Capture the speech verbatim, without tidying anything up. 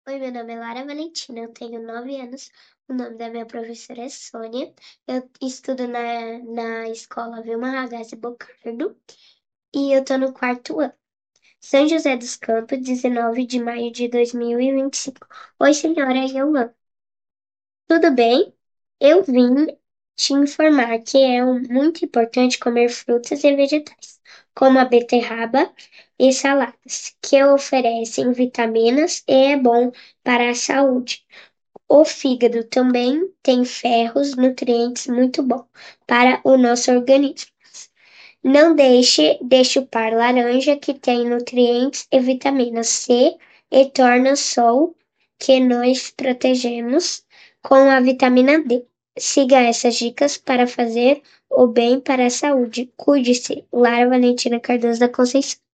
Oi, meu nome é Lara Valentina, eu tenho nove anos. O nome da minha professora é Sônia. Eu estudo na, na escola Vilma Ragazzi Bocardo e eu tô no quarto ano. São José dos Campos, dezenove de maio de dois mil e vinte e cinco. Oi, senhora Ioan. Tudo bem? Eu vim te informar que é um- muito importante comer frutas e vegetais, como a beterraba e saladas, que oferecem vitaminas e é bom para a saúde. O fígado também tem ferros, nutrientes muito bons para o nosso organismo. Não deixe de chupar laranja, que tem nutrientes e vitamina C e torna o sol que nós protegemos com a vitamina D. Siga essas dicas para fazer o bem para a saúde. Cuide-se. Lara Valentina Cardoso da Conceição.